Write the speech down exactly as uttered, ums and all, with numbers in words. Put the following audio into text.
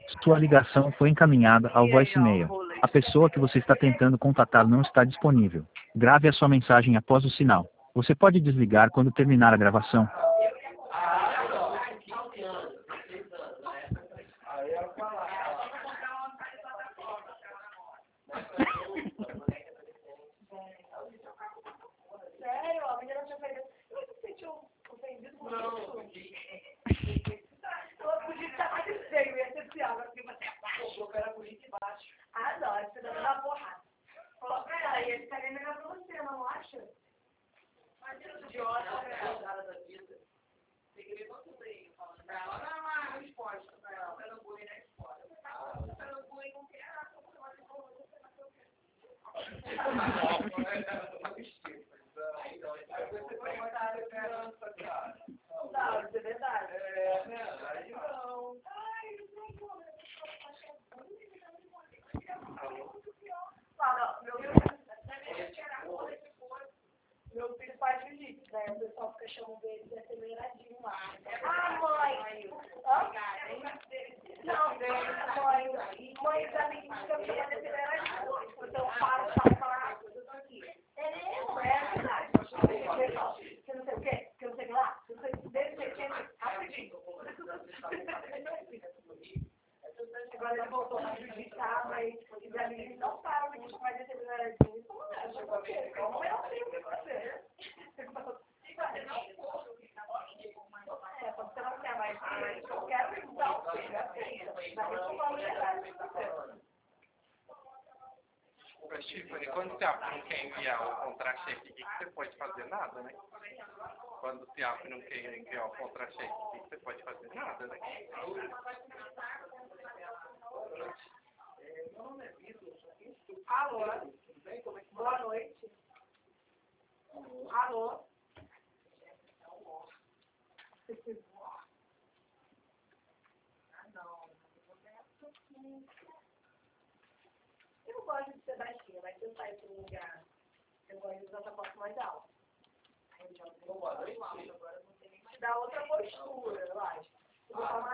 Sua ligação foi encaminhada ao voicemail. A pessoa que você está tentando contatar não está disponível. Grave a sua mensagem após o sinal. Você pode desligar quando terminar a gravação. Sério? A menina tinha ofendido. Você se sentiu ofendido com isso? Eu podia estar mais feio, ia ser pior, porque você é baixo. Eu era bonito e baixo. Ah, não, aí você deve dar porrada. Falou pra ela, e ele estaria melhor pra você, não acha? Mas esse idiota é a cara da vida. Tem que ver quanto bem falando pra ela. Não, não, não esporte pra ela. Você não bullying, né? Esporte. Você não bullying com quem? Ah, você vai ter como você vai ter o quê? Não, isso é verdade. É, aí não. Ai, não vou. Fala, meu filho, meu filho faz jiu-jitsu, né? O pessoal fica chamando ele de aceleradinho lá. Ah, mãe! Hã? Não, mãe, mãe, os amiguinhos ficam chamando de aceleradinho. Então eu falo, falo, falo, eu tô aqui. É, não é verdade. Você não sei o quê? Você não sei o que lá? Você não sei o que desse jeitinho, rapidinho. Agora ele voltou a jiu-jitsu, mas os amigos não param de chamar de aceleradinho. Isso não é, eu não sei, eu não sei o que fazer. E você não for, é, quando você não quer mais, eu quero dar o filho, assim, mas isso não é verdade pra você. Mas, Tiffany, quando o Tiago não quer enviar o contra-cheque aqui, você pode fazer nada, né? Quando o Tiago não quer enviar o contra-cheque aqui, você pode fazer nada, né? Meu nome é Vitor. Alô? Boa noite. Alô? Ah, não. Eu não gosto de ser baixinha, mas se eu sair para um lugar, eu gosto de usar sapato mais alto. Aí eu já vou mais alto, agora eu não sei nem mais. Dá outra postura, eu acho. Eu vou